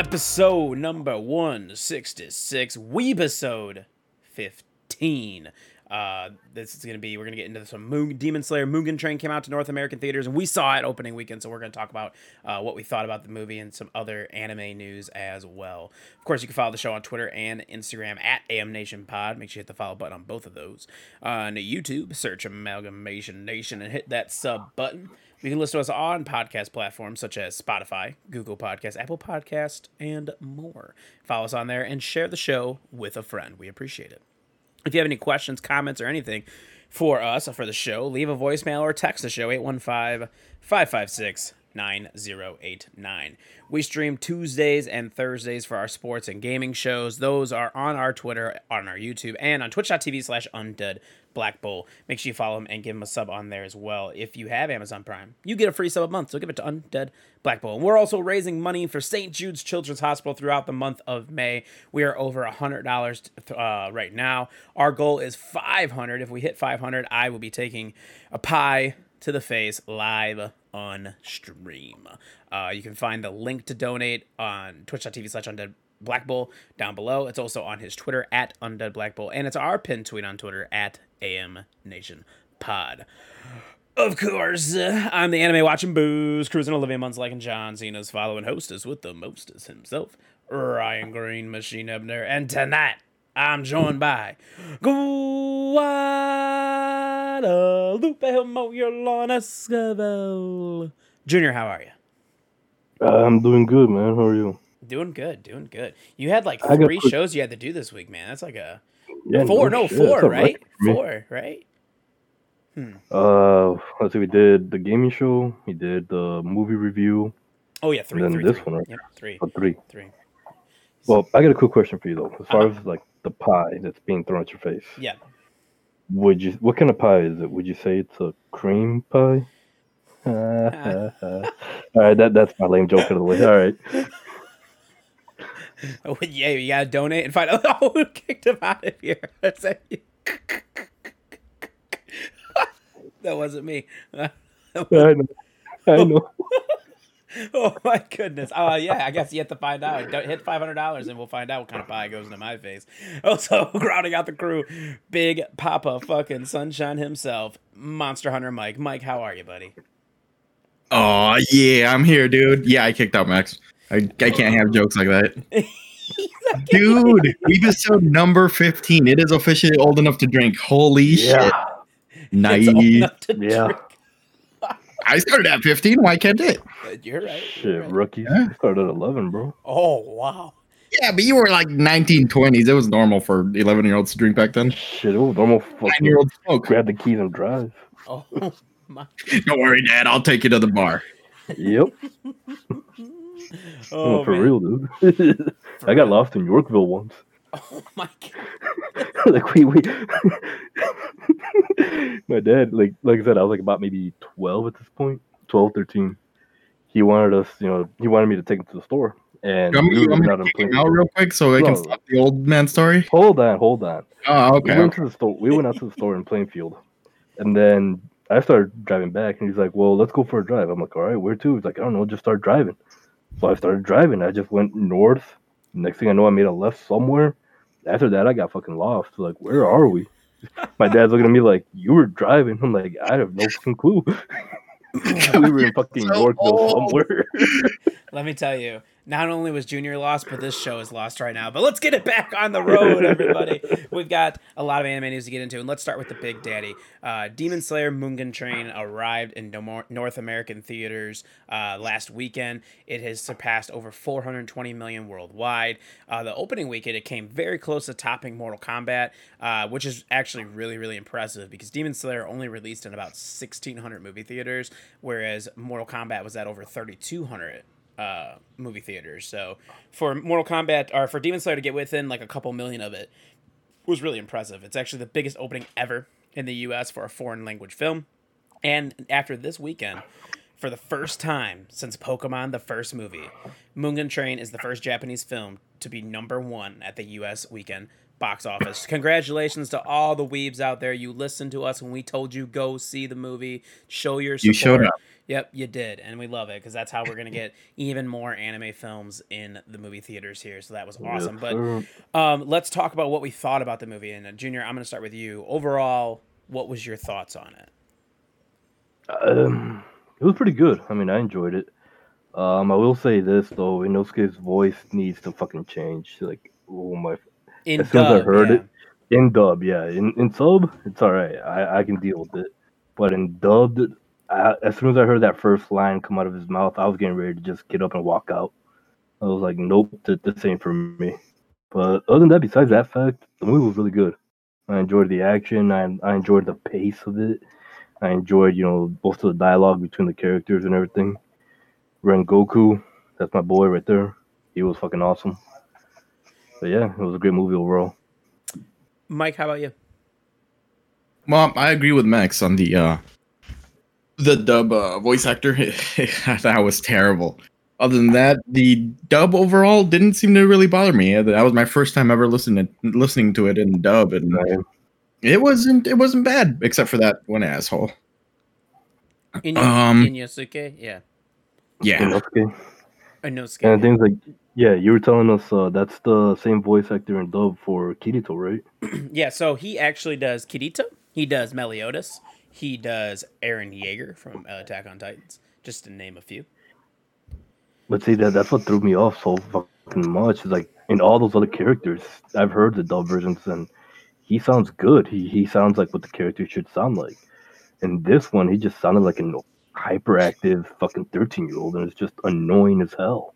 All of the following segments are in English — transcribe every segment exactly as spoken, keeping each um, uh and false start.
Episode number one sixty-six, Weebisode fifteen. Uh, this is going to be, we're going to get into some Moon, Demon Slayer Mugen Train came out to North American theaters, and we saw it opening weekend, so we're going to talk about uh, what we thought about the movie and some other anime news as well. Of course, you can follow the show on Twitter and Instagram at AMNationPod. Make sure you hit the follow button on both of those. Uh, on YouTube, search Amalgamation Nation and hit that sub button. You can listen to us on podcast platforms such as Spotify, Google Podcasts, Apple Podcasts, and more. Follow us on there and share the show with a friend. We appreciate it. If you have any questions, comments, or anything for us or for the show, leave a voicemail or text the show, eight one five, five five six, nine zero eight nine. We stream Tuesdays and Thursdays for our sports and gaming shows. Those are on our Twitter, on our YouTube, and on twitch.tv slash undead Black Bull. Make sure you follow them and give them a sub on there as well. If you have Amazon Prime, you get a free sub a month, so give it to Undead Black Bull. And we're also raising money for Saint Jude's Children's Hospital throughout the month of May. We are over one hundred dollars uh, right now. Our goal is five hundred dollars. If we hit five hundred dollars, I will be taking a pie to the face live on stream. Uh, you can find the link to donate on twitch.tv slash undead Black Bull down below. It's also on his Twitter at Undead Black Bull, and it's our pinned tweet on Twitter at A M Nation Pod. Of course, uh, I'm the anime watching booze, cruising Olivia Munns like and John Cena's following hostess with the mostest himself, Ryan Green Machine Ebner, and tonight I'm joined by Guadalupe Moyolona Escobar. Junior, how are you? Uh, I'm doing good, man. How are you? Doing good, doing good. You had like I got three quick- shows you had to do this week, man. That's like a Yeah, four, no, shit. four, That's a right? record for me. Four, right? Hmm. Uh, let's see. We did the gaming show. We did the movie review. Oh yeah, three, And then three, this three. one, right? Yep, three, For three. three. Well, I got a quick question for you though. As far Uh-huh. as like the pie that's being thrown at your face, Yeah. would you? What kind of pie is it? Would you say it's a cream pie? All right, that that's my lame joke of the way. All right. Oh, yeah, you gotta donate and find out oh, who kicked him out of here. Is that you? That wasn't me. I know. I know. Oh my goodness. Uh, yeah, I guess you have to find out. Don't hit five hundred dollars and we'll find out what kind of pie goes into my face. Also, rounding out the crew, Big Papa fucking Sunshine himself, Monster Hunter Mike. Mike, how are you, buddy? Oh yeah, I'm here, dude. Yeah, I kicked out Max. I, I can't have jokes like that. Dude, episode number fifteen. It is officially old enough to drink. Holy Yeah. shit. Nice. It's old enough to Yeah. drink. I started at fifteen. Why can't it? You're right. Shit, You're right. rookies Yeah. started at eleven, bro. Oh, wow. Yeah, but you were like nineteen twenties. It was normal for eleven year olds to drink back then. Shit, it was normal. Nine year Fucking olds smoke. grab the keys and drive. Oh, my. Don't worry, Dad. I'll take you to the bar. Yep. Oh, No, for man. real, dude. For I got real. lost in Yorkville once. Oh, my God. like we, we my dad, like like I said, I was like about maybe twelve at this point, twelve, thirteen. He wanted us, you know, he wanted me to take him to the store, and You want me, we you were want me out to in kick him Plainfield. out real quick so I can No. stop the old man story? Hold on, hold on. Oh, We okay. went to the store. We went out to the store in Plainfield, and then I started driving back, and he's like, "Well, let's go for a drive." I'm like, "All right, where to?" He's like, "I don't know, just start driving." So I started driving. I just went north. Next thing I know, I made a left somewhere. After that, I got fucking lost. Like, where are we? My dad's looking at me like, "You were driving." I'm like, "I have no fucking clue." We were in fucking So Yorkville old. somewhere. Let me tell you, not only was Junior lost, but this show is lost right now. But let's get it back on the road, everybody. We've got a lot of anime news to get into, and let's start with the big daddy. Uh, Demon Slayer Mugen Train arrived in Nor- North American theaters uh, last weekend. It has surpassed over four hundred twenty million worldwide. Uh, the opening weekend, it came very close to topping Mortal Kombat, uh, which is actually really, really impressive because Demon Slayer only released in about sixteen hundred movie theaters, whereas Mortal Kombat was at over thirty-two hundred uh movie theaters. So for Mortal Kombat or for Demon Slayer to get within like a couple million of it was really impressive. It's actually the biggest opening ever in the U S for a foreign language film. And after this weekend, for the first time since Pokemon the first movie, Mugen Train is the first Japanese film to be number one at the U S weekend box office. Congratulations to all the weebs out there. You listened to us when we told you go see the movie, show your support. You showed up. Yep, you did, and we love it because that's how we're gonna get even more anime films in the movie theaters here. So that was awesome. Yes, But sir. um, let's talk about what we thought about the movie. And uh, Junior, I'm gonna start with you. Overall, what was your thoughts on it? Um, it was pretty good. I mean, I enjoyed it. Um, I will say this though, Inosuke's voice needs to fucking change. Like, oh my! In As soon as I dub, heard yeah. it, in dub, yeah, in in sub, it's all right. I I can deal with it. But in dubbed, I, as soon as I heard that first line come out of his mouth, I was getting ready to just get up and walk out. I was like, nope, th- this ain't for me. But other than that, besides that fact, the movie was really good. I enjoyed the action. I I enjoyed the pace of it. I enjoyed, you know, most of the dialogue between the characters and everything. Rengoku, that's my boy right there. He was fucking awesome. But yeah, it was a great movie overall. Mike, how about you? Well, I agree with Max on the uh, the dub uh, voice actor. That was terrible. Other than that, the dub overall didn't seem to really bother me. That was my first time ever listening listening to it in dub, and Right. it wasn't it wasn't bad except for that one asshole. Inyo- Um, Inosuke, yeah. yeah, Inosuke. Inosuke. And things like, yeah, you were telling us uh, that's the same voice actor in dub for Kirito, right? Yeah, so he actually does Kirito. He does Meliodas. He does Eren Yeager from uh, Attack on Titans, just to name a few. But see, that that's what threw me off so fucking much. Is like in all those other characters, I've heard the dub versions, and he sounds good. He he sounds like what the character should sound like. In this one, he just sounded like an hyperactive fucking thirteen year old, and it's just annoying as hell.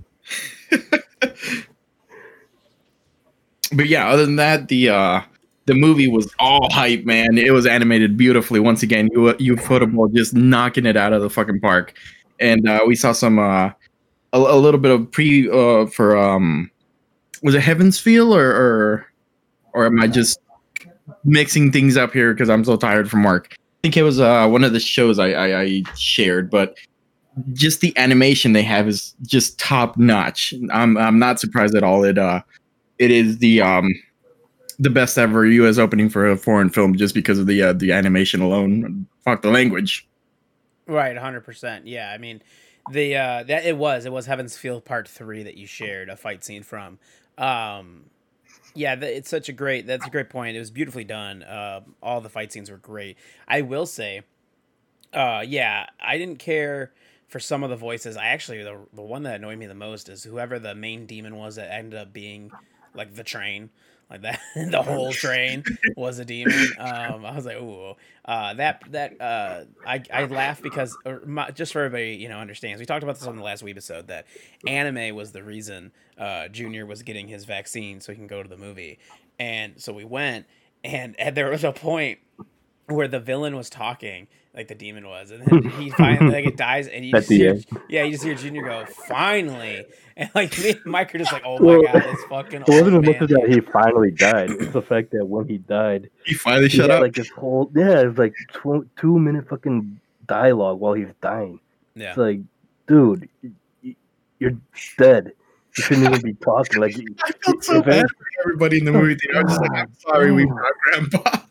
but yeah, other than that, the uh, the movie was all hype, man. It was animated beautifully. Once again, you you football just knocking it out of the fucking park, and uh, we saw some uh, a, a little bit of pre uh, for um, was it Heaven's Feel or or or am I just mixing things up here because I'm so tired from work? I think it was uh, one of the shows I, I, I shared, but just the animation they have is just top notch. I'm I'm not surprised at all. It uh it is the um the best ever U S opening for a foreign film just because of the uh, the animation alone. Fuck the language. Right, one hundred percent. Yeah, I mean, the uh, that it was it was Heaven's Feel Part Three that you shared a fight scene from. Um, yeah, the, it's such a great. That's a great point. It was beautifully done. Uh, all the fight scenes were great. I will say, uh, yeah, I didn't care for some of the voices. I actually the the one that annoyed me the most is whoever the main demon was that ended up being like the train. Like that, the whole train was a demon. Um, I was like, ooh, uh, that that uh, I I laugh because or my, just for everybody, you know, understands. We talked about this on the last week episode that anime was the reason uh, Junior was getting his vaccine so he can go to the movie, and so we went, and, and there was a point where the villain was talking, like the demon was, and then he finally like it dies, and you At just the hear, end. yeah, you just hear Junior go, finally, and like me and Mike are just like, oh Well, my god, this fucking It wasn't old as much man. as that he finally died. It's the fact that when he died, He finally he shut had up. like this whole yeah, it's like tw- two minute fucking dialogue while he's dying. Yeah. It's like, dude, y- y- you're dead. You shouldn't even be talking. Like, I felt so if bad any- for everybody in the movie theater. I was just like, I'm sorry, we brought Grandpa.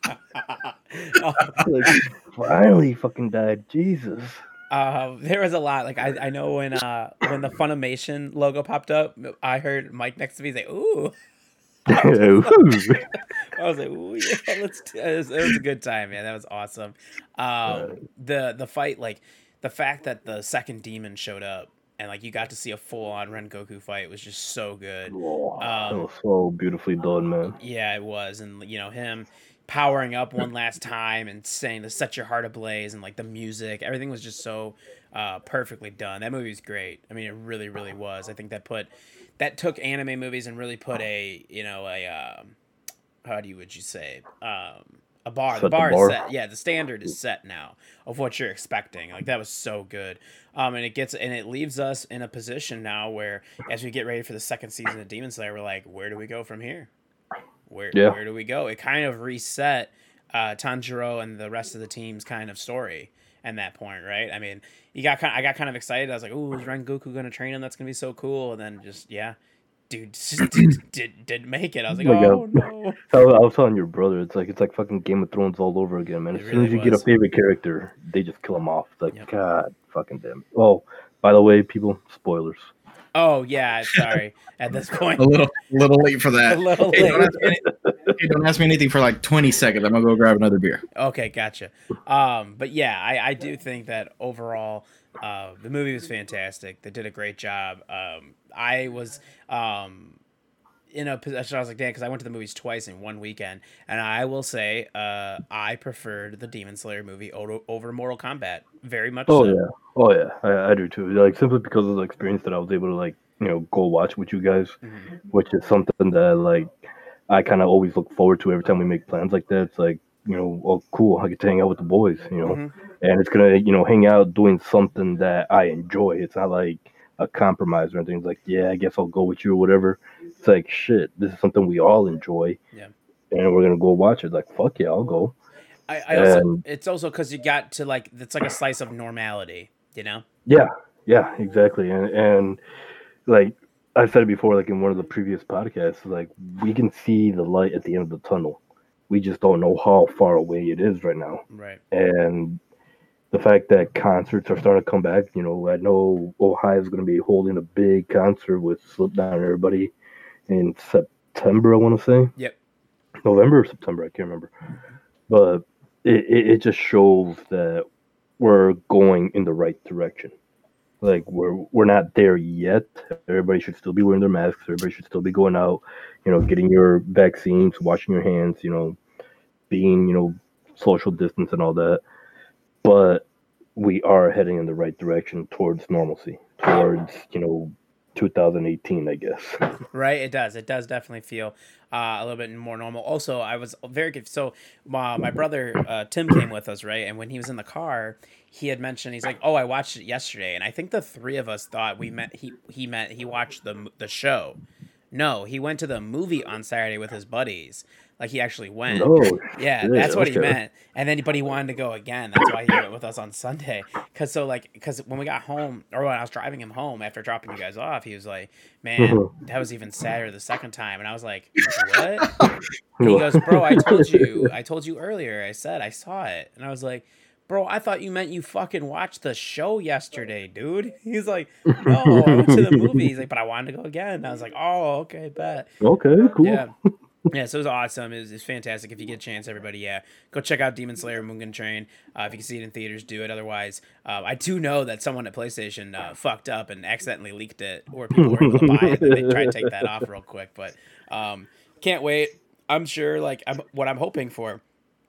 Oh, like, finally fucking died. Jesus. uh, there was a lot. Like I, I know when uh when the Funimation logo popped up, I heard Mike next to me say, "Ooh." Ooh. I was like, "Ooh, yeah, let's." Do it. Was, it was a good time, man. That was awesome. Um, the the fight, like the fact that the second demon showed up and like you got to see a full on Rengoku fight was just so good. Oh, that Um, was so beautifully done, man. Yeah, it was, and you know him powering up one last time and saying to set your heart ablaze, and like the music, everything was just so uh, perfectly done. That movie was great. I mean, it really, really was. I think that put that took anime movies and really put a you know a um, how do you would you say um, a bar. Set The the bar, bar. is set. Yeah, the standard is set now of what you're expecting. Like that was so good. Um, and it gets and it leaves us in a position now where as we get ready for the second season of Demon Slayer, we're like, where do we go from here? Where Yeah. where do we go? It kind of reset uh, Tanjiro and the rest of the team's kind of story at that point, right? I mean, you got kind. I got kind of excited. I was like, "Oh, is Rengoku gonna train him? That's gonna be so cool." And then just yeah, dude just did, did did make it. I was like, Oh my "Oh God. no!" I was, I was telling your brother, it's like it's like fucking Game of Thrones all over again, man. It As soon as really you get a was. favorite character, they just kill him off. It's like, Yep. God fucking damn it. Oh, by the way, people, spoilers. Oh yeah, sorry. At this point, A little, little late for that. A little hey, Don't late. ask me any- hey, don't ask me anything for like twenty seconds. I'm gonna go grab another beer. Okay, gotcha. Um, but yeah, I, I do think that overall, uh, the movie was fantastic. They did a great job. Um, I was um, in a position I was like, damn, because I went to the movies twice in one weekend, and I will say, uh, I preferred the Demon Slayer movie over, over Mortal Kombat, very much. Oh so. yeah, oh yeah, I, I do too. Like simply because of the experience that I was able to like you know go watch with you guys, Mm-hmm. which is something that like I kind of always look forward to every time we make plans like that. It's like you know, oh cool, I get to hang out with the boys, you know, Mm-hmm. and it's gonna you know hang out doing something that I enjoy. It's not like a compromise or anything. It's like yeah, I guess I'll go with you or whatever. It's like shit, this is something we all enjoy, Yeah. and we're gonna go watch it. Like fuck yeah, I'll go. I, I also, And- it's also because you got to like, it's like a slice of normality, you know? Yeah, yeah, exactly. And and like I said it before, like in one of the previous podcasts, like we can see the light at the end of the tunnel. We just don't know how far away it is right now. Right. And the fact that concerts are starting to come back, you know, I know Ohio is going to be holding a big concert with Slipknot and everybody in September, I want to say. Yep. November or September, I can't remember. But it, it, it just shows that we're going in the right direction. Like we're we're not there yet. Everybody should still be wearing their masks. Everybody should still be going out, you know, getting your vaccines, washing your hands, you know, being, you know, social distance and all that. But we are heading in the right direction towards normalcy, towards, you know, two thousand eighteen, I guess. Right, it does. It does definitely feel uh, a little bit more normal. Also, I was very good. So, my, my brother uh, Tim came with us, right? And when he was in the car, he had mentioned he's like, "Oh, I watched it yesterday," and I think the three of us thought we meant he he meant he watched the the show. No, he went to the movie on Saturday with his buddies. Like he actually went. Oh, Yeah, shit, that's what he okay. meant. And then, but he wanted to go again. That's why he went with us on Sunday. Cause so like, cause when we got home, or when I was driving him home after dropping you guys off, he was like, "Man, that was even sadder the second time." And I was like, "What?" And he goes, "Bro, I told you, I told you earlier. I said I saw it." And I was like, "Bro, I thought you meant you fucking watched the show yesterday, dude." He's like, "No, I went to the movie." He's like, "But I wanted to go again." And I was like, "Oh, okay, bet." Okay, cool. Yeah. Yeah, so it was awesome. It was, it was fantastic. If you get a chance, everybody, yeah, go check out Demon Slayer Mugen Train. Uh, if you can see it in theaters, do it. Otherwise, uh, I do know that someone at PlayStation uh, fucked up and accidentally leaked it, or people were able to buy it. And they tried to take that off real quick, but um, can't wait. I'm sure, like, I'm, what I'm hoping for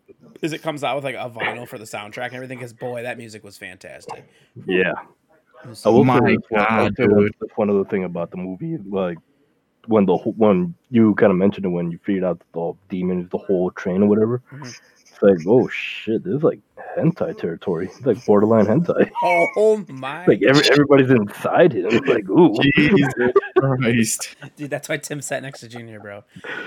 is it comes out with like a vinyl for the soundtrack and everything. Because boy, that music was fantastic. Yeah. It was I will My say that's one, I'll God, say one- dude. that's one other thing about the movie. Like when the whole- when you kind of mentioned it when you figured out that the demon is the whole train or whatever. Mhm. It's like, oh shit, this is like hentai territory. It's like borderline hentai. Oh my! Like every, everybody's inside him. It's like, ooh. Jesus Christ. Dude, that's why Tim sat next to Junior, bro.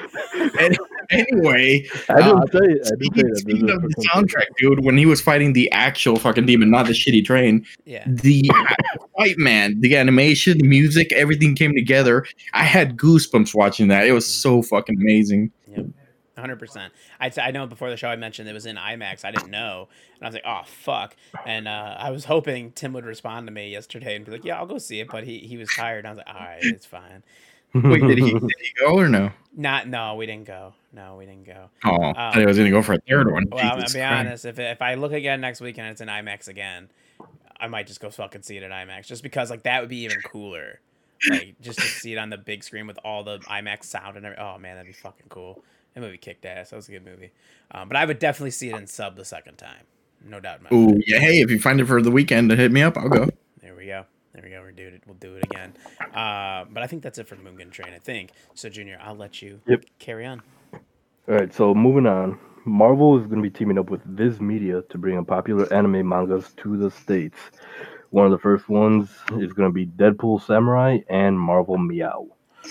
Any- Anyway, I didn't uh, say I didn't say speaking, that. speaking This is of for the some- soundtrack, dude, when he was fighting the actual fucking demon, not the shitty train, Yeah. the actual fight, man, the animation, the music, everything came together. I had goosebumps watching that. It was so fucking amazing. Yep. one hundred percent. I, I know before the show I mentioned it was in IMAX. I didn't know. And I was like, oh, fuck. And uh, I was hoping Tim would respond to me yesterday and be like, yeah, I'll go see it. But he, he was tired. And I was like, all right, it's fine. Wait, did he, did he go or no? Not, no, we didn't go. No, we didn't go. Oh, I thought he was going to go for a third one. Well, I'll Jesus be Christ. honest. If, if I look again next week and it's in IMAX again, I might just go fucking see it at IMAX. Just because, like, that would be even cooler. Like, just to see it on the big screen with all the IMAX sound and everything. Oh, man, that'd be fucking cool. That movie kicked ass. That was a good movie. Um, but I would definitely see it in sub the second time. No doubt in my Ooh, mind. yeah. Hey, if you find it for the weekend to hit me up, I'll go. There we go. There we go. We're doing it. We'll do it again. Uh, but I think that's it for Mugen Train, I think. So, Junior, I'll let you Yep. carry on. All right, so moving on. Marvel is going to be teaming up with Viz Media to bring in popular anime mangas to the States. One of the first ones is going to be Deadpool Samurai and Marvel Meow.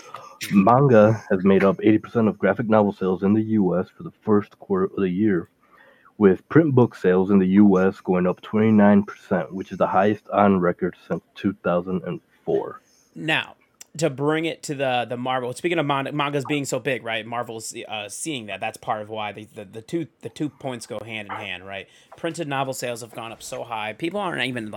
Manga has made up eighty percent of graphic novel sales in the U S for the first quarter of the year, with print book sales in the U S going up twenty-nine percent, which is the highest on record since two thousand four. Now, to bring it to the the Marvel. Speaking of man- mangas being so big, right? Marvel's uh, seeing that. That's part of why they, the the two the two points go hand in hand, right? Printed novel sales have gone up so high. People aren't even like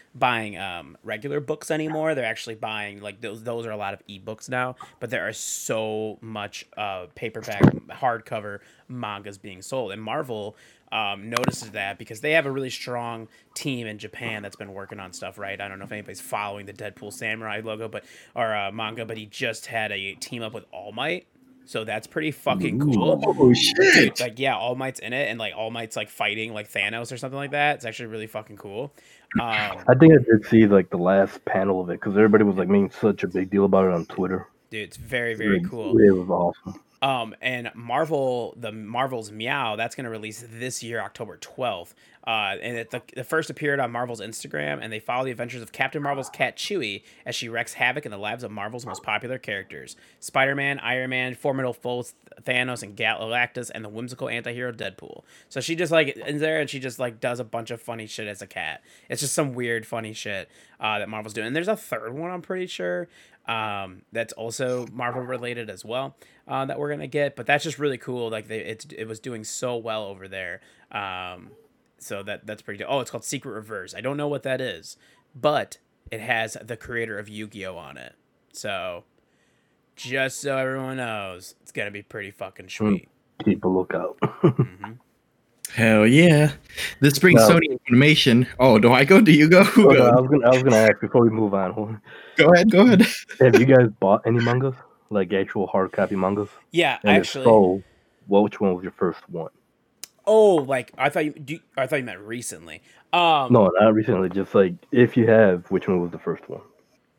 buying um, regular books anymore. They're actually buying like those. Those are a lot of ebooks now. But there are so much uh, paperback, hardcover mangas being sold, and Marvel um, notices that because they have a really strong team in Japan that's been working on stuff. Right? I don't know if anybody's following the Deadpool Samurai logo, but or uh, manga, but he just had a team up with All Might. So that's pretty fucking cool. Oh shit! Dude, like yeah, All Might's in it, and like All Might's like fighting like Thanos or something like that. It's actually really fucking cool. Um, I think I did see like the last panel of it because everybody was like making such a big deal about it on Twitter. dude, it's very very It, cool. it was awesome. Um, and Marvel, the Marvel's Meow, that's going to release this year, October twelfth. Uh, and it the, the first appeared on Marvel's Instagram, and they follow the adventures of Captain Marvel's cat Chewie as she wreaks havoc in the lives of Marvel's most popular characters: Spider-Man, Iron Man, formidable foes Thanos and Galactus, and the whimsical anti-hero Deadpool. So she just like in there, and she just like does a bunch of funny shit as a cat. It's just some weird funny shit uh, that Marvel's doing. And there's a third one, I'm pretty sure. Um, that's also Marvel related as well, uh, that we're gonna get, but that's just really cool. Like they, it's it was doing so well over there, um, so that that's pretty. Oh, it's called Secret Reverse. I don't know what that is, but it has the creator of Yu-Gi-Oh on it. So, just so everyone knows, it's gonna be pretty fucking sweet. Keep a lookout. Mm-hmm. Hell yeah! This brings No. Sony information. Oh, do I go? Do you go? Who Oh, no, I goes? was gonna I was gonna ask before we move on. hold on. Go ahead. Go ahead. Have you guys bought any mangas? Like actual hard copy mangas? Yeah, And actually. if so, well, which one was your first one? Oh, like I thought you. Do, I thought you meant recently. Um, No, not recently. Just like if you have, which one was the first one?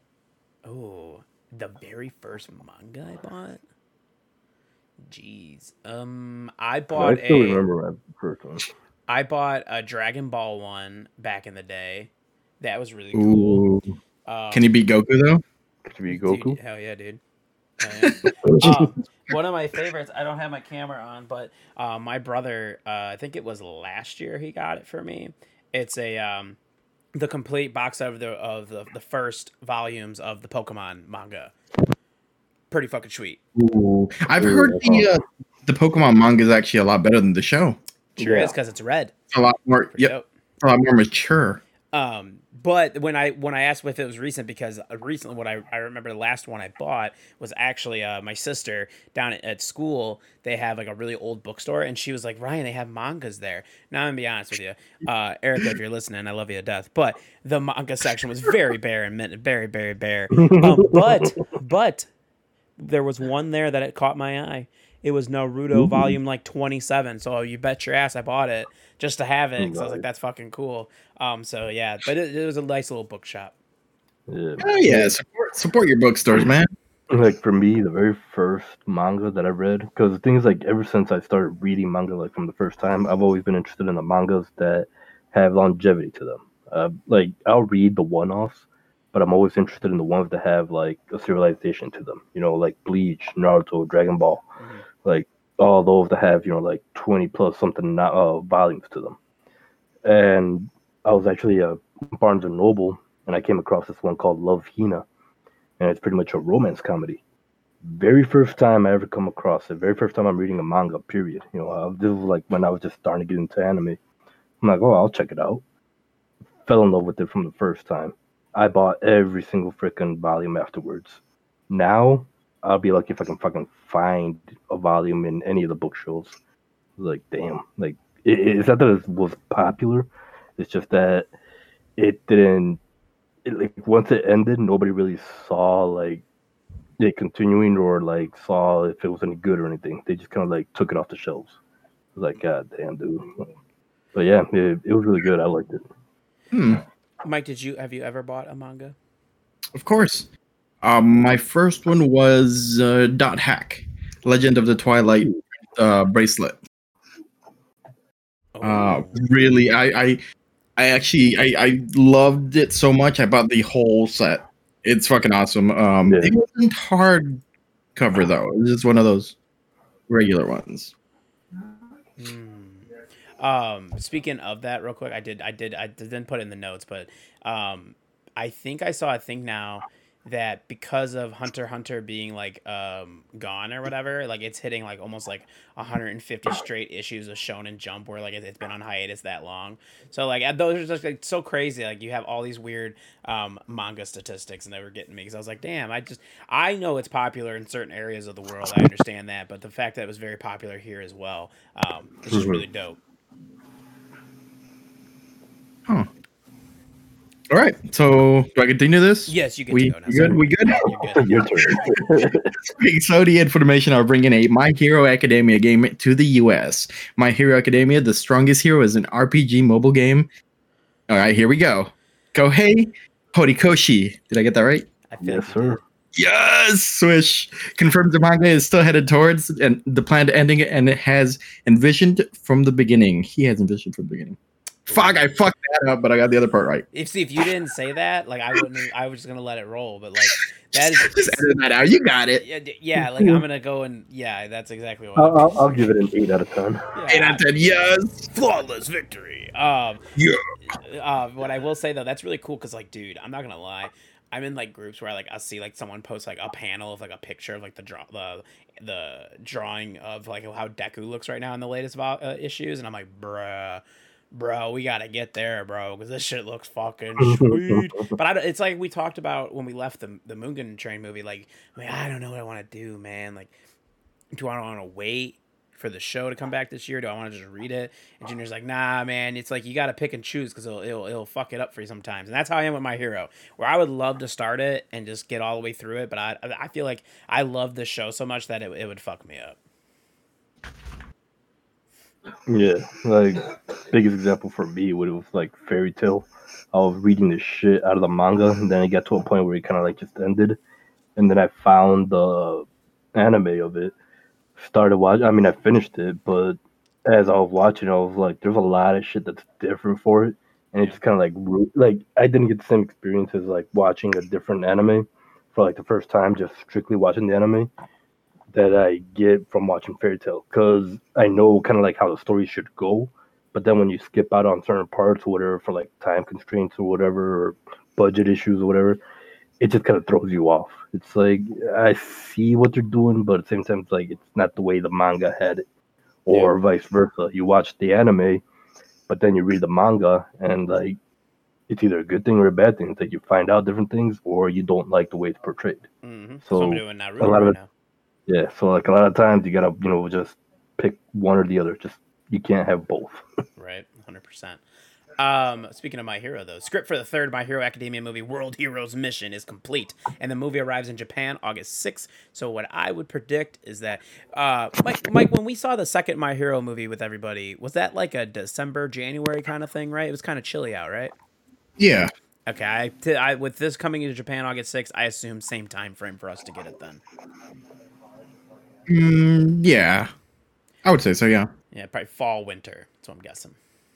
Oh, the very first manga I bought. Jeez. Um, I bought I still a. remember my first one. I bought a Dragon Ball one back in the day. That was really cool. Ooh. Um, Can you beat Goku though? Could you be dude, Goku? hell yeah, dude. Hell yeah. um, one of my favorites. I don't have my camera on, but uh, my brother. Uh, I think it was last year he got it for me. It's a um, the complete box of the of the, the first volumes of the Pokemon manga. Pretty fucking sweet. Ooh. I've Ooh, heard that's the uh, the Pokemon manga is actually a lot better than the show. Sure Yeah. is because it's red. It's a lot more. Pretty Yep. dope. A lot more mature. Um, but when I when I asked if it was recent, because recently what I, I remember the last one I bought was actually uh, my sister down at, at school. They have like a really old bookstore, and she was like, Ryan, they have mangas there. Now I'm gonna be honest with you, uh, Erica, if you're listening, I love you to death. But the manga section was very bare and meant very very bare. Um, but but there was one there that it caught my eye. It was Naruto Ooh. volume like twenty-seven. So you bet your ass I bought it just to have it because I was like, Nice. that's fucking cool. Um, so yeah, but it, it was a nice little bookshop. Yeah. Oh yeah, support support your bookstores, man. Like for me, the very first manga that I read, because the thing is, like ever since I started reading manga, like from the first time, I've always been interested in the mangas that have longevity to them. Uh, like I'll read the one-offs, but I'm always interested in the ones that have like a serialization to them. You know, like Bleach, Naruto, Dragon Ball, Mhm. like all those that have you know like twenty plus something not uh, volumes to them. And I was actually at Barnes and Noble, and I came across this one called Love Hina, and it's pretty much a romance comedy. Very first time I ever come across it. Very first time I'm reading a manga. Period. You know, uh, this was like when I was just starting to get into anime. I'm like, oh, I'll check it out. Fell in love with it from the first time. I bought every single freaking volume afterwards. Now I'll be lucky if I can fucking find a volume in any of the bookshelves. Like, damn. Like, it, it's not that it was popular. It's just that it didn't. It, like once it ended, nobody really saw like it continuing or like saw if it was any good or anything. They just kind of like took it off the shelves. It was like, God damn, dude. But yeah, it, it was really good. I liked it. Hmm. Mike, did you have you ever bought a manga? Of course. Um, my first one was uh, Dot Hack, Legend of the Twilight uh, bracelet. Oh, Uh, really, I, I, I actually, I, I loved it so much. I bought the whole set. It's fucking awesome. Um, Yeah. it wasn't hard cover though. It was just one of those regular ones. Hmm. Um, speaking of that, real quick, I did, I did, I didn't put it in the notes, but um, I think I saw a thing now that because of Hunter x Hunter being like um gone or whatever, like it's hitting like almost like one hundred fifty straight issues of Shonen Jump where like it, it's been on hiatus that long. So like uh, those are just like so crazy. Like you have all these weird um manga statistics, and they were getting me because I was like, damn, I just I know it's popular in certain areas of the world. I understand that, but the fact that it was very popular here as well, um, it's just really dope. Huh. All right. So do I continue this? Yes, you get we, to go now. We good? We good? You're good. Your turn. So the information are bringing a My Hero Academia game to the U S. My Hero Academia, the strongest hero, is an R P G mobile game. All right, here we go. Kohei Horikoshi. Did I get that right? I feel Yes, like you sir. did. Yes, Swish confirms the manga is still headed towards and the planned ending, and it has envisioned from the beginning. He has envisioned from the beginning. Fuck, I fucked that up, but I got the other part right. If see if you didn't say that, like I wouldn't. I was just gonna let it roll, but like that Just, is just edit that out. You got it. yeah, d- yeah. Like I'm gonna go and yeah, that's exactly what. I'll, I'll, I'll give it an eight out of ten. yeah, Eight out of ten. Yes. flawless victory. Um, Yeah. uh, what I will say though, that's really cool because like, dude, I'm not gonna lie. I'm in like groups where like I'll see like someone post like a panel of like a picture of like the draw the the drawing of like how Deku looks right now in the latest vo- uh, issues, and I'm like, bruh. Bro, we gotta get there, bro, because this shit looks fucking sweet. But I, don't- it's like we talked about when we left the the Mugen Train movie. Like, I, mean, I don't know what I want to do, man. Like, do I want to wait for the show to come back this year? Do I want to just read it? And Junior's like, nah, man. It's like you gotta pick and choose because it'll, it'll it'll fuck it up for you sometimes. And that's how I am with My Hero, where I would love to start it and just get all the way through it, but I I feel like I love this show so much that it it would fuck me up. Yeah, like biggest example for me would was like Fairy Tail. I was reading the shit out of the manga, and then it got to a point where it kind of like just ended, and then I found the anime of it. Started watching. I mean, I finished it, but as I was watching, I was like, "There's a lot of shit that's different for it," and it just kind of like ru- like I didn't get the same experience as like watching a different anime for like the first time, just strictly watching the anime that I get from watching Fairy Tail, because I know kind of like how the story should go, but then when you skip out on certain parts or whatever for like time constraints or whatever, or budget issues or whatever, it just kind of throws you off. It's like I see what they're doing, but at the same time, it's like it's not the way the manga had it, or Yeah. vice versa. You watch the anime, but then you read the manga, and like it's either a good thing or a bad thing. It's like you find out different things, or you don't like the way it's portrayed. Mm-hmm. So, So I'm doing Naruto a lot of right it- now. Yeah, so like a lot of times you gotta, you know, just pick one or the other. Just you can't have both. Right, one hundred percent. Um, speaking of My Hero, though, script for the third My Hero Academia movie, World Heroes Mission, is complete, and the movie arrives in Japan August sixth. So what I would predict is that, uh, Mike, Mike, when we saw the second My Hero movie with everybody, was that like a December, January kind of thing, right? It was kind of chilly out, right? Yeah. Okay, I, t- I with this coming into Japan August sixth, I assume same time frame for us to get it then. Mm, yeah. I would say so, yeah. Yeah, probably fall, winter. That's what I'm guessing.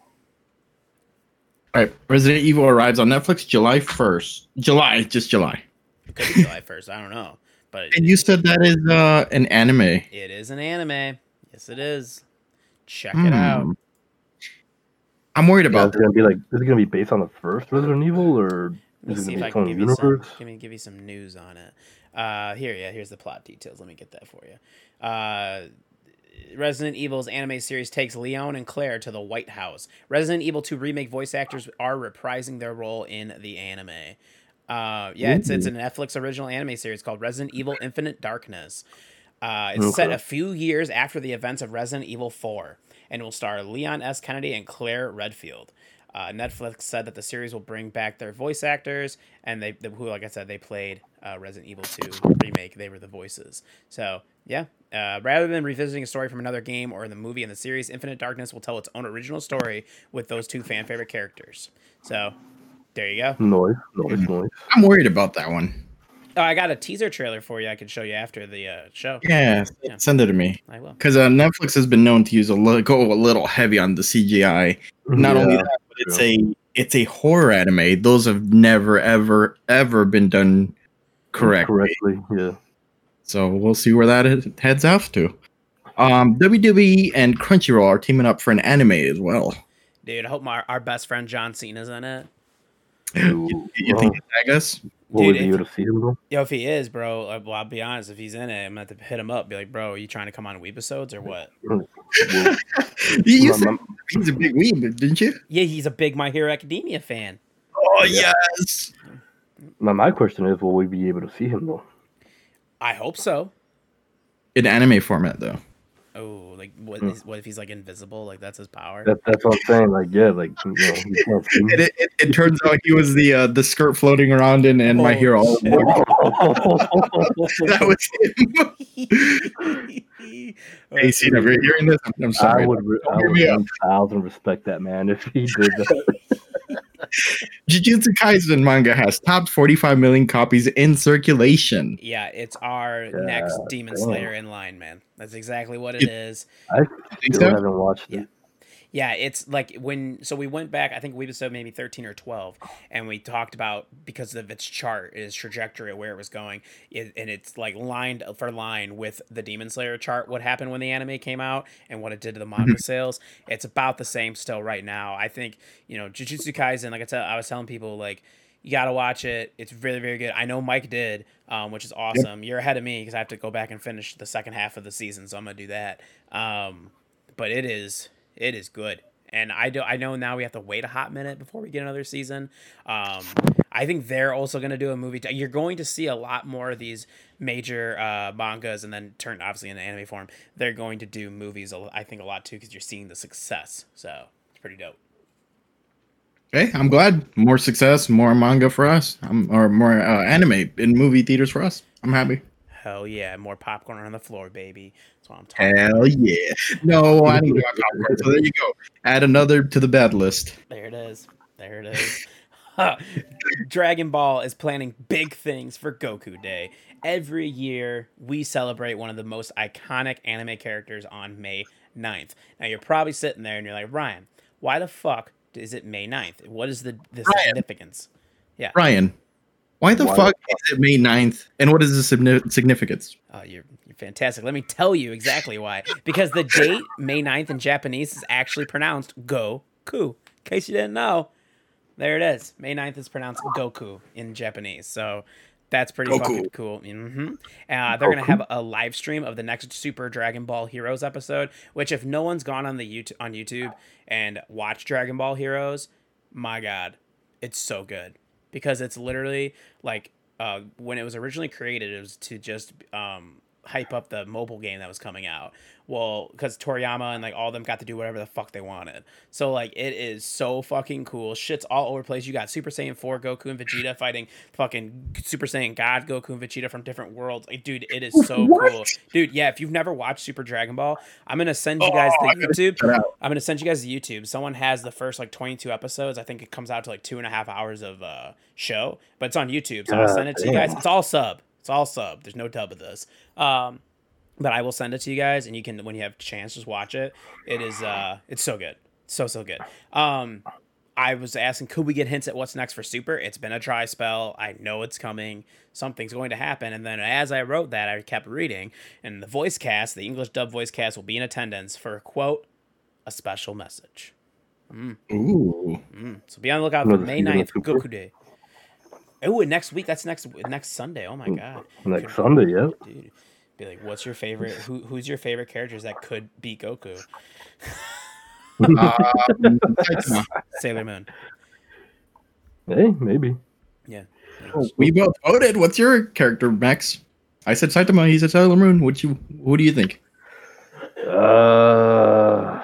All right. Resident Evil arrives on Netflix July first. July, just July. It could be July first. I don't know, but And you said that is uh, an anime. it is an anime. Yes, it is. Check it out. Hmm. I'm worried Yeah, about is it gonna be like is it gonna be based on the first Resident Evil, or Let me is see it if gonna I be can its own give you some. universe? Give me give you some news on it. Uh, here, yeah, here's the plot details. Let me get that for you. Uh, Resident Evil's anime series takes Leon and Claire to the White House. Resident Evil two remake voice actors are reprising their role in the anime. Uh, yeah, it's it's a Netflix original anime series called Resident Evil Infinite Darkness. Uh, it's set Okay. a few years after the events of Resident Evil four, and will star Leon S. Kennedy and Claire Redfield. Uh, Netflix said that the series will bring back their voice actors, and they, they who, like I said, they played uh, Resident Evil two remake. They were the voices. So yeah, uh, rather than revisiting a story from another game or in the movie and the series, Infinite Darkness will tell its own original story with those two fan favorite characters. So there you go. Noise, noise, noise. I'm worried about that one. Oh, I got a teaser trailer for you. I can show you after the uh, show. Yeah, Yeah. send it to me. I will. Because uh, Netflix has been known to use a little, go a little heavy on the C G I. Not Yeah, only that, but it's true. a it's a horror anime. Those have never ever ever been done correctly. correctly. Yeah. So we'll see where that is, heads off to. Um, W W E and Crunchyroll are teaming up for an anime as well. Dude, I hope my, our best friend John Cena's in it. You, you think it's Agus? Will Dude, we be if, able to see him though? yo, if he is, bro, uh, well, I'll be honest. If he's in it, I'm gonna have to hit him up. Be like, bro, are you trying to come on Weebisodes or what? Well, You, you my, said my, he's a big weeb, didn't you? Yeah, he's a big My Hero Academia fan. Oh Yeah. yes. my my question is, will we be able to see him though? I hope so. In anime format though. Oh, like what? Hmm. Is, what if he's like invisible? Like that's his power. That, that's what I'm saying. Like, yeah, like you know, you can't see And him. it, it, it turns out he was the uh, the skirt floating around in, in My Oh, Hero. shit. That was him. Hey, see, if you're hearing this, I'm, I'm I sorry. would, re- Don't I hear would me out. one thousand respect that man if he did that. Jujutsu Kaisen manga has topped forty-five million copies in circulation. Yeah, it's our God next Demon damn. Slayer in line, man. That's exactly what it is. I You think still so? haven't watched Yeah. it. Yeah, it's like when so we went back. I think we episode maybe thirteen or twelve, and we talked about because of its chart, its trajectory of where it was going, it, and it's like lined for line with the Demon Slayer chart. What happened when the anime came out and what it did to the manga sales. It's about the same still right now. I think you know Jujutsu Kaisen. Like I said, I was telling people like you got to watch it. It's really very good. I know Mike did, um, which is awesome. You're ahead of me because I have to go back and finish the second half of the season, so I'm gonna do that. Um, but it is. It is good, and I do. I know now we have to wait a hot minute before we get another season. Um, I think they're also going to do a movie. T- You're going to see a lot more of these major uh, mangas, and then turn obviously in the anime form. They're going to do movies. a- I think a lot too because you're seeing the success. So it's pretty dope. Okay, I'm glad. More success, more manga for us, um, or more uh, anime in movie theaters for us. I'm happy. Hell yeah, more popcorn on the floor, baby. That's what I'm talking. Hell yeah. No, I didn't want popcorn. So there you go. Add another to the bad list. There it is. There it is. Dragon Ball is planning big things for Goku Day. Every year, we celebrate one of the most iconic anime characters on May ninth. Now, you're probably sitting there and you're like, Ryan, why the fuck is it May ninth? What is the, the Ryan. significance? Yeah. Ryan, why the Why fuck the is it May ninth? And what is the signi- significance? Oh, you're, you're fantastic. Let me tell you exactly why. Because the date, May ninth in Japanese, is actually pronounced Go-ku. In case you didn't know, there it is. May ninth is pronounced Goku in Japanese. So that's pretty Goku. fucking cool. Mm-hmm. Uh, they're going to have a live stream of the next Super Dragon Ball Heroes episode, which if no one's gone on the YouTube, on YouTube and watched Dragon Ball Heroes, my God, it's so good. Because it's literally like uh, when it was originally created, it was to just um, hype up the mobile game that was coming out. Well, because Toriyama and like all of them got to do whatever the fuck they wanted. So like it is so fucking cool. Shit's all over the place. You got Super Saiyan four Goku and Vegeta fighting fucking Super Saiyan God Goku and Vegeta from different worlds. Like, dude, it is so What? cool. Dude, yeah, if you've never watched Super Dragon Ball, I'm gonna send you Oh, guys I the gotta YouTube. check it out. I'm gonna send you guys the YouTube. Someone has the first like twenty-two episodes. I think it comes out to like two and a half hours of uh, show, but it's on YouTube. So I'll God send it to you guys. damn. It's all sub. It's all sub. There's no dub of this. Um, but I will send it to you guys, and you can when you have a chance just watch it. It is uh, it's so good, so so good. Um, I was asking, could we get hints at what's next for Super? It's been a dry spell. I know it's coming. Something's going to happen. And then as I wrote that, I kept reading, and the voice cast, the English dub voice cast, will be in attendance for quote a special message. Mm, Ooh. mm. So be on the lookout for Another May season of ninth, Super? Goku Day. Oh, and next week. That's next next Sunday. Oh my god. Next Could- Sunday, yeah. Dude, be like, what's your favorite? Who who's your favorite characters that could beat Goku? Um, Saitama. Sailor Moon. Hey, maybe. Yeah. We both voted. What's your character, Max? I said Saitama. He said Sailor Moon. What you? Who do you think? Uh,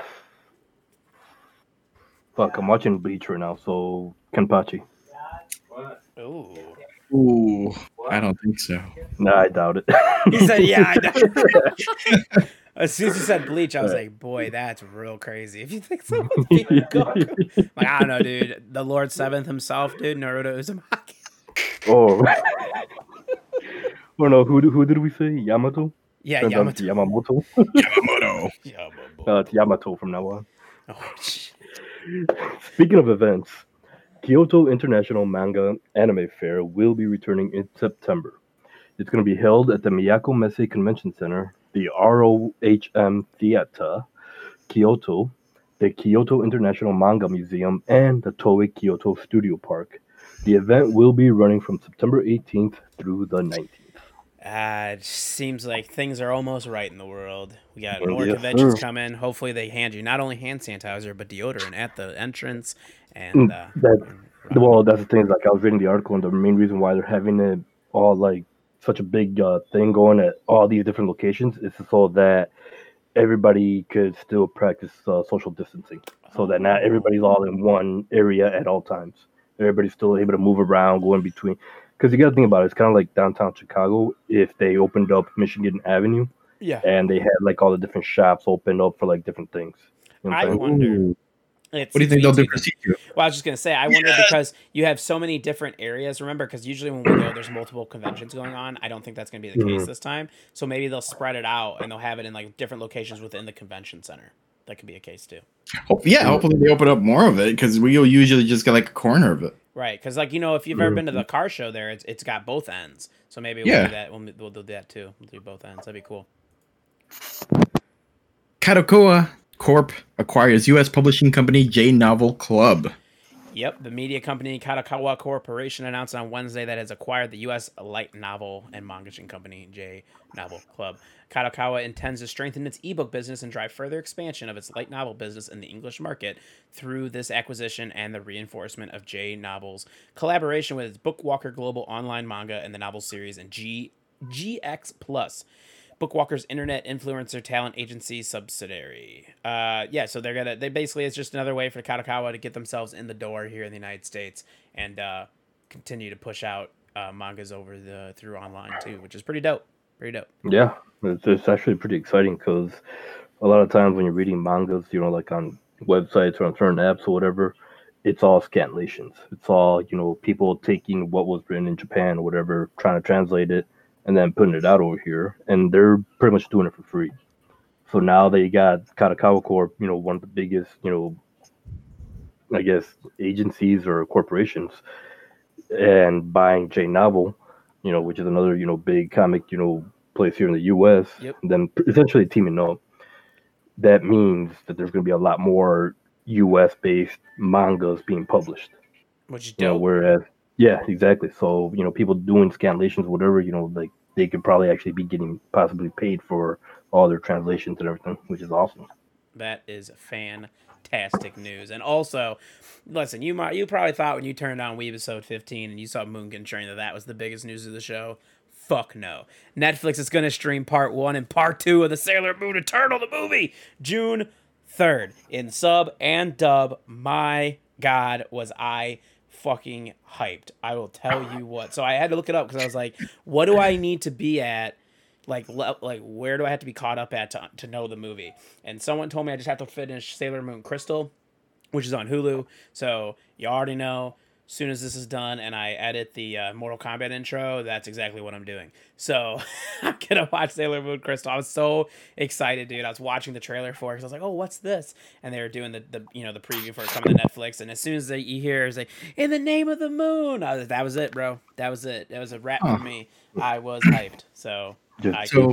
fuck, I'm watching Bleach right now, so Kenpachi. Ooh. Ooh, I don't think so. Nah, I doubt it. He said, "Yeah." I know. As soon as he said Bleach, I was like, "Boy, that's real crazy." If you think someone's beating Goku, like I don't know, dude. The Lord Seventh himself, dude. Naruto Uzumaki. Oh. Oh no, who who did we say? Yamato? Yeah, Turns out it's Yamato. Yamamoto. Yamamoto. Yamamoto. Uh, it's Yamato from now on. Oh, shit. Speaking of events, Kyoto International Manga Anime Fair will be returning in September. It's going to be held at the Miyako Messe Convention Center, the R O H M Theater, Kyoto, the Kyoto International Manga Museum, and the Toei Kyoto Studio Park. The event will be running from September eighteenth through the nineteenth. Uh, it seems like things are almost right in the world. We got more Yes, conventions sir. coming. Hopefully, they hand you not only hand sanitizer but deodorant at the entrance. And Mm, uh, That and well, run that's the thing. Like I was reading the article, and the main reason why they're having it all like such a big uh, thing going at all these different locations is so that everybody could still practice uh, social distancing, so that not oh, everybody's all in one area at all times. Everybody's still able to move around, go in between. Because you got to think about it, it's kind of like downtown Chicago if they opened up Michigan Avenue yeah. and they had like all the different shops opened up for like different things. You know what I I'm saying? wonder. Ooh. It What do you suits think me they'll do too. for Then. C Q? Well, I was just gonna say, I wonder because you have so many different areas. Remember, because usually when we go, there's multiple conventions going on. I don't think that's gonna be the case Mhm. this time. So maybe they'll spread it out and they'll have it in like different locations within the convention center. That could be a case too. Hope, yeah, hopefully they open up more of it because we'll usually just get like a corner of it. Right, because like you know, if you've ever been to Mhm. the car show there, it's it's got both ends. So maybe we'll Yeah. do that. We'll, we'll do that too. We'll do both ends. That'd be cool. Kadokawa Corp acquires U S publishing company J Novel Club. Yep, the media company Kadokawa Corporation announced on Wednesday that it has acquired the U S light novel and manga company J Novel Club. Kadokawa intends to strengthen its ebook business and drive further expansion of its light novel business in the English market through this acquisition and the reinforcement of J Novel's collaboration with its Bookwalker Global online manga and the novel series and G GX Plus. Bookwalker's internet influencer talent agency subsidiary. Uh, yeah, so they're gonna. They basically it's just another way for Kadokawa to get themselves in the door here in the United States and uh, continue to push out uh, mangas over the through online too, which is pretty dope. Pretty dope. Yeah, it's, it's actually pretty exciting because a lot of times when you're reading mangas, you know, like on websites or on certain apps or whatever, it's all scanlations. It's all, you know, people taking what was written in Japan or whatever, trying to translate it, and then putting it out over here. And they're pretty much doing it for free. So now they got Kadokawa Corp, you know, one of the biggest, you know, I guess agencies or corporations, and buying J Novel, you know, which is another, you know, big comic, you know, place here in the U S. Yep. And then essentially teaming up. That means that there's going to be a lot more U S based mangas being published. Which is You know, dope. whereas, yeah, exactly. So, you know, people doing scanlations, whatever, you know, like they could probably actually be getting possibly paid for all their translations and everything, which is awesome. That is fantastic news. And also, listen, you might you probably thought when you turned on Weebisode fifteen and you saw Mugen Train that that was the biggest news of the show. Fuck no. Netflix is going to stream part one and part two of the Sailor Moon Eternal, the movie, June third in sub and dub. My God, was I fucking hyped. I will tell you what. So I had to look it up because I was like, what do I need to be at? Like, le- like where do I have to be caught up at to, to know the movie? And someone told me I just have to finish Sailor Moon Crystal, which is on Hulu. So you already know. As soon as this is done and I edit the uh, Mortal Kombat intro, that's exactly what I'm doing. So I'm gonna watch Sailor Moon Crystal. I was so excited, dude. I was watching the trailer for it because I was like, "Oh, what's this?" And they were doing the, the you know the preview for it coming to Netflix. And as soon as they, you hear it's like "In the Name of the Moon," I was, that was it, bro. That was it. That was a wrap Huh. for me. I was hyped. So Just I So,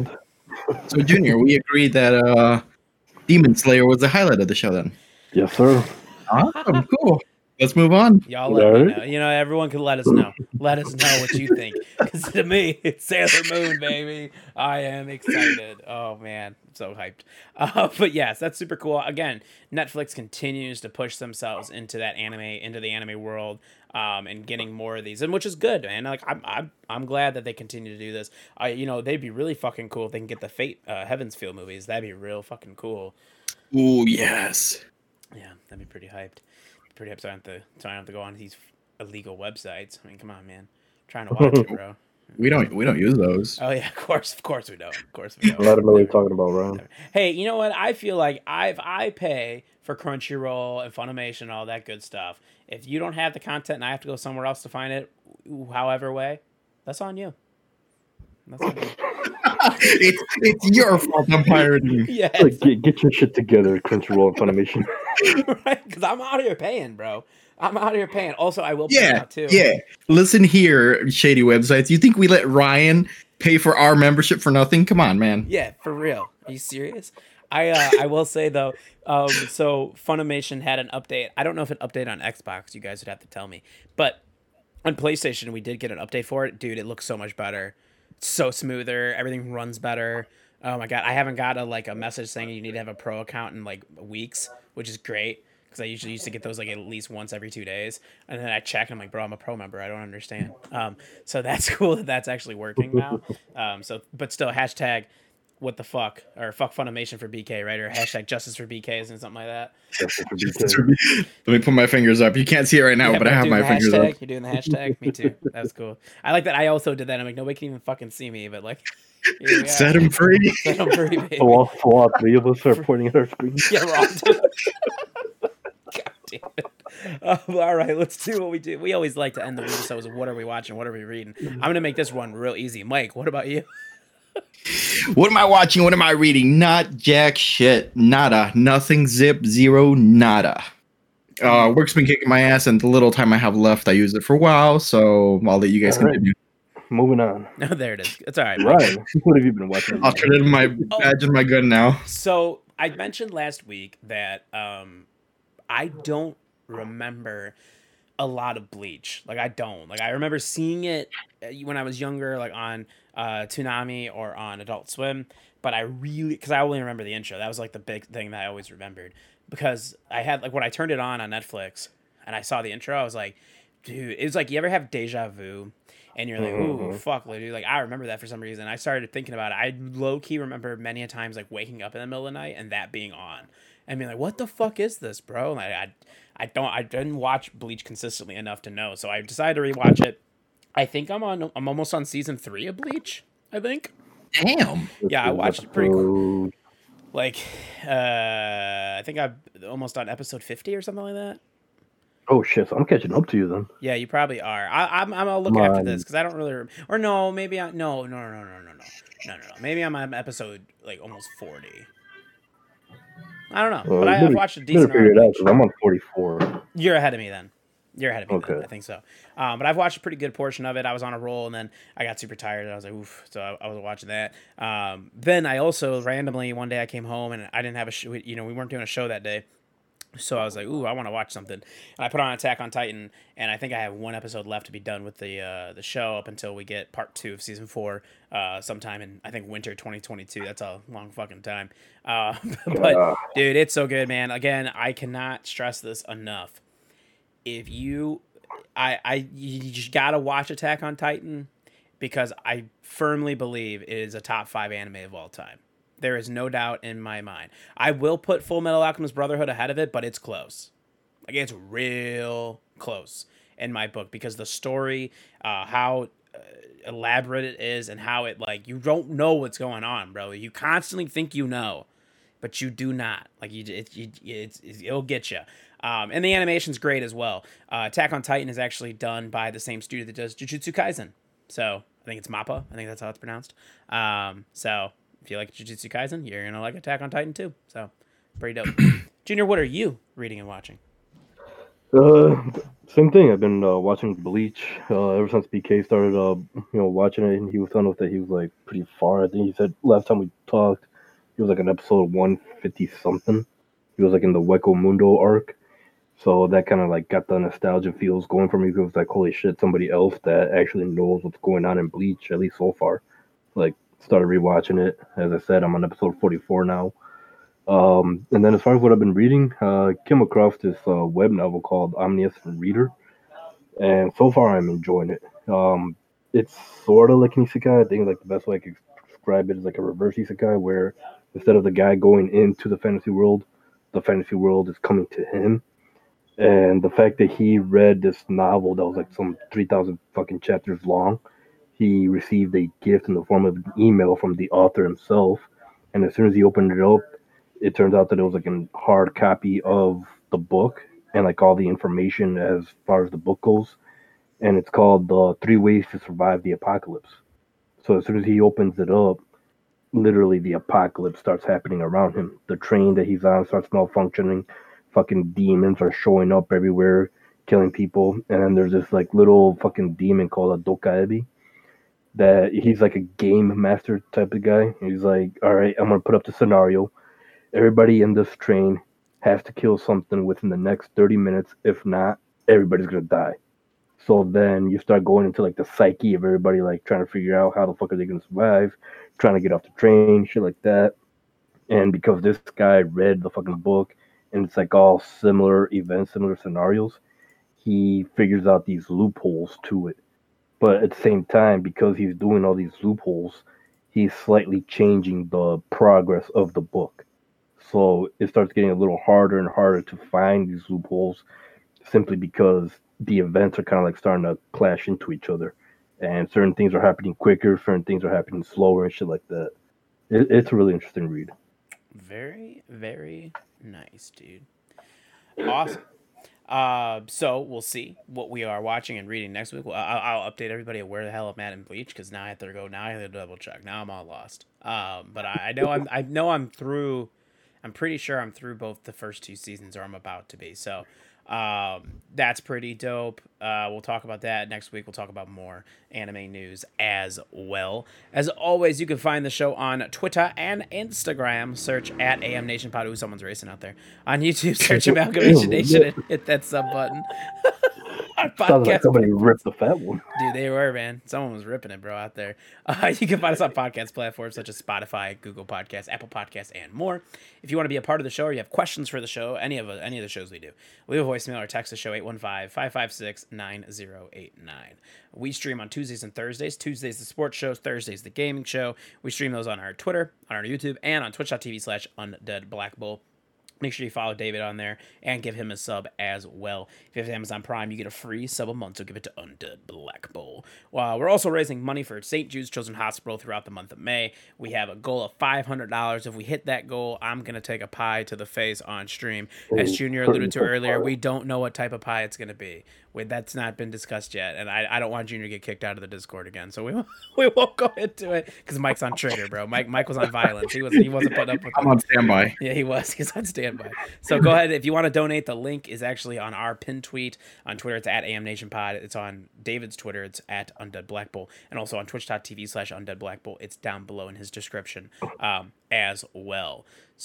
so Junior, we agreed that uh, Demon Slayer was the highlight of the show. Then, yes, sir. awesome, cool. Let's move on. Y'all let me Alright. know. You know, everyone can let us know. Let us know what you think. Because to me, it's Sailor Moon, baby. I am excited. Oh, man. I'm so hyped. Uh, but yes, that's super cool. Again, Netflix continues to push themselves into that anime, into the anime world, um, and getting more of these, and which is good, man. Like, I'm, I'm, I'm glad that they continue to do this. I, you know, they'd be really fucking cool if they can get the Fate, uh, Heaven's Feel movies. That'd be real fucking cool. Oh yes. Yeah, that'd be pretty hyped. Pretty hyped. So I don't have to, so I don't have to go on these illegal websites. I mean, come on, man. I'm trying to watch it, bro. We don't we don't use those. Oh yeah, of course, of course we don't. Of course we don't. I don't know what you're talking about, Ryan. Hey, you know what? I feel like I if I pay for Crunchyroll and Funimation and all that good stuff, if you don't have the content and I have to go somewhere else to find it, however way, that's on you. That's on you. it's it's your fault I'm pirating. Yeah, Like, get, get your shit together, Crunchyroll and Funimation. right. Because I'm out here paying, bro. I'm out here paying. Also, I will pay Yeah, out too. yeah. Listen here, shady websites. You think we let Ryan pay for our membership for nothing? Come on, man. Yeah, for real. Are you serious? I uh, I will say though, um, so Funimation had an update. I don't know if an update on Xbox. You guys would have to tell me. But on PlayStation, we did get an update for it. Dude, it looks so much better. It's so smoother. Everything runs better. Oh my god, I haven't got a like a message saying you need to have a pro account in like weeks, which is great because I usually used to get those like at least once every two days. And then I check and I'm like, bro, I'm a pro member. I don't understand. Um, so that's cool that that's actually working now. Um, so but still, hashtag what the fuck or fuck Funimation for B K, right? Or hashtag justice for B K, isn't it something like that? Let me put my fingers up. You can't see it right now, Yeah, but I have my fingers hashtag. up. You're doing the hashtag. Me too. That was cool. I like that. I also did that. I'm like, nobody can even fucking see me, but like, here we are. Set him free. Set him free, baby. So all, so all three of us are pointing at our screens. Yeah, we're all doing God damn it. Uh, all right, let's do what we do. We always like to end the episodes with what are we watching, what are we reading. I'm gonna make this one real easy. Mike, what about you? What am I watching? What am I reading? Not jack shit. Nada. Nothing. Zip. Zero. Nada. Uh, work's been kicking my ass, and the little time I have left, I use it for a while. So I'll let you guys All right. continue. Moving on. No, there it is. It's all right. Ryan, what have you been watching? I'll turn it in my Oh. badge and my gun now. So I mentioned last week that um, I don't remember a lot of Bleach. Like I don't. Like I remember seeing it when I was younger, like on uh, Toonami or on Adult Swim. But I really, because I only remember the intro. That was like the big thing that I always remembered. Because I had like when I turned it on on Netflix and I saw the intro, I was like, dude, it was like you ever have deja vu. And you're like, ooh, Mhm. fuck, dude. Like, I remember that for some reason. I started thinking about it. I low-key remember many a times, like, waking up in the middle of the night and that being on. And being like, what the fuck is this, bro? Like, I, I don't, I didn't watch Bleach consistently enough to know. So I decided to rewatch it. I think I'm on, I'm almost on season three of Bleach, I think. Damn. Yeah, I watched it pretty cool. Episode- Like, uh, I think I'm almost on episode fifty or something like that. Oh shit! So I'm catching up to you then. Yeah, you probably are. I, I'm. I'm gonna look Come after on. this because I don't really. Rem- or no, maybe I. No, no, no, no, no, no, no, no, no, no. Maybe I'm on episode like almost forty. I don't know, Well, but I, you better- I've watched a You decent better figure it amount. out of because Bleach. I'm on forty-four. You're ahead of me then. You're ahead of me. Then. Okay. I think so. Um, but I've watched a pretty good portion of it. I was on a roll, and then I got super tired, and I was like, oof. So I, I was watching that. Um, then I also randomly one day I came home, and I didn't have a show. You know, we weren't doing a show that day. So I was like, ooh, I want to watch something. And I put on Attack on Titan, and I think I have one episode left to be done with the uh, the show up until we get part two of season four uh, sometime in, I think, winter twenty twenty-two. That's a long fucking time. Uh, but, Yeah. dude, it's so good, man. Again, I cannot stress this enough. If you, I, I, you just gotta watch Attack on Titan because I firmly believe it is a top five anime of all time. There is no doubt in my mind. I will put Full Metal Alchemist Brotherhood ahead of it, but it's close. Like, it's real close in my book because the story, uh, how uh, elaborate it is, and how it, like, you don't know what's going on, bro. You constantly think you know, but you do not. Like, you, it, it, it's, it'll get you. Um, and the animation's great as well. Uh, Attack on Titan is actually done by the same studio that does Jujutsu Kaisen. So, I think it's MAPPA. I think that's how it's pronounced. Um, so... If you like Jujutsu Kaisen, you're going to like Attack on Titan too. So, pretty dope. Junior, what are you reading and watching? Uh, same thing. I've been uh, watching Bleach uh, ever since B K started, uh, you know, watching it, and he was telling us that he was like pretty far. I think he said last time we talked, he was like in episode one fifty something. He was like in the Hueco Mundo arc, so that kind of like got the nostalgia feels going for me. Because it was like, holy shit, somebody else that actually knows what's going on in Bleach, at least so far. Like, started rewatching it. As I said, I'm on episode forty-four now. Um, and then as far as what I've been reading, uh, came across this uh, web novel called Omniscient Reader, and so far I'm enjoying it. Um, it's sort of like an isekai. I think like the best way I could describe it is like a reverse isekai, where instead of the guy going into the fantasy world, the fantasy world is coming to him. And the fact that he read this novel that was like some three thousand fucking chapters long, he received a gift in the form of an email from the author himself. And as soon as he opened it up, it turns out that it was like a hard copy of the book and like all the information as far as the book goes. And it's called The Three Ways to Survive the Apocalypse. So as soon as he opens it up, literally the apocalypse starts happening around him. The train that he's on starts malfunctioning. Fucking demons are showing up everywhere, killing people. And then there's this like little fucking demon called a Dokaebi. That he's like a game master type of guy. He's like, all right, I'm gonna put up the scenario. Everybody in this train has to kill something within the next thirty minutes. If not, everybody's gonna die. So then you start going into like the psyche of everybody, like trying to figure out how the fuck are they gonna survive, trying to get off the train, shit like that. And because this guy read the fucking book and it's like all similar events, similar scenarios, he figures out these loopholes to it. But at the same time, because he's doing all these loopholes, he's slightly changing the progress of the book. So it starts getting a little harder and harder to find these loopholes simply because the events are kind of like starting to clash into each other. And certain things are happening quicker, certain things are happening slower and shit like that. It, it's a really interesting read. Very, very nice, dude. Awesome. Uh, so we'll see what we are watching and reading next week. Well, I'll, I'll update everybody of where the hell I'm at in Bleach because now I have to go. Now I have to double check. Now I'm all lost. Um, but I, I know I'm. I know I'm through. I'm pretty sure I'm through both the first two seasons, or I'm about to be. So, um, that's pretty dope. Uh, we'll talk about that next week. We'll talk about more anime news as well. As always, you can find the show on Twitter and Instagram. Search at A M Nation Pod. Ooh, someone's racing out there. On YouTube, search Amalgamation Nation and hit that sub button. Our Sounds like podcast. somebody ripped the fat one. Dude, they were, man. Someone was ripping it, bro, out there. Uh, you can find us on podcast platforms such as Spotify, Google Podcasts, Apple Podcasts, and more. If you want to be a part of the show or you have questions for the show, any of any of the shows we do, leave a voicemail or text the show eight one five, five five six, nine zero eight nine. We stream on Tuesdays and Thursdays. Tuesdays the sports shows, Thursdays the gaming show. We stream those on our Twitter, on our YouTube, and on twitch.tv slash undead black bull. Make sure you follow David on there and give him a sub as well. If you have Amazon Prime, you get a free sub a month, so give it to Undead Black Bull. Well, we're also raising money for Saint Jude's Children's Hospital throughout the month of May. We have a goal of five hundred dollars. If we hit that goal, I'm going to take a pie to the face on stream. As Junior alluded to earlier, we don't know what type of pie it's going to be. Wait, that's not been discussed yet, and I, I don't want Junior to get kicked out of the Discord again, so we won't, we won't go into it because Mike's on trigger, bro. Mike Mike was on violence. He was he wasn't putting up with I'm it. on standby. Yeah, he was. He's on standby. So go ahead if you want to donate. The link is actually on our pinned tweet on Twitter. It's at AMNationPod. It's on David's Twitter. It's at Undead Black Bull, and also on Twitch.tv slash Undead Black Bull. It's down below in his description um, as well.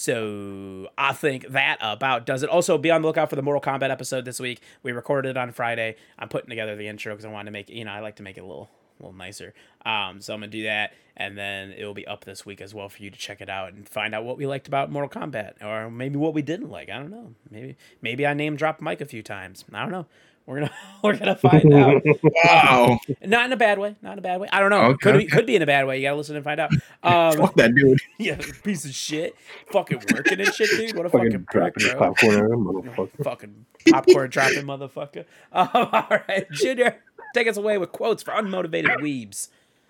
So I think that about does it. Also, be on the lookout for the Mortal Kombat episode this week. We recorded it on Friday. I'm putting together the intro because I wanted to make, you know, I like to make it a little, a little nicer. Um, so I'm gonna do that, and then it will be up this week as well for you to check it out and find out what we liked about Mortal Kombat, or maybe what we didn't like. I don't know. Maybe, maybe I name dropped Mike a few times. I don't know. We're gonna we're gonna find out. Wow. Not in a bad way. Not in a bad way. I don't know. Okay, could be okay. could be in a bad way. You gotta listen and find out. Um, Fuck that dude. yeah, piece of shit. Fucking working and shit, dude. What a Fucking fucking prick, dropping his bro. popcorn at him, motherfucker. Fucking popcorn dropping motherfucker. Um, all right, Junior, take us away with quotes for unmotivated weebs.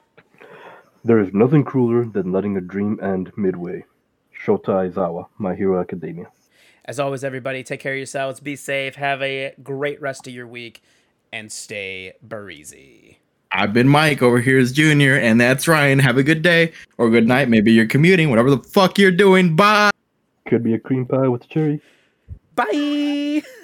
There is nothing crueler than letting a dream end midway. Shota Aizawa, My Hero Academia. As always, everybody, take care of yourselves. Be safe. Have a great rest of your week. And stay breezy. I've been Mike. Over here is Junior, and that's Ryan. Have a good day or good night. Maybe you're commuting. Whatever the fuck you're doing. Bye. Could be a cream pie with a cherry. Bye.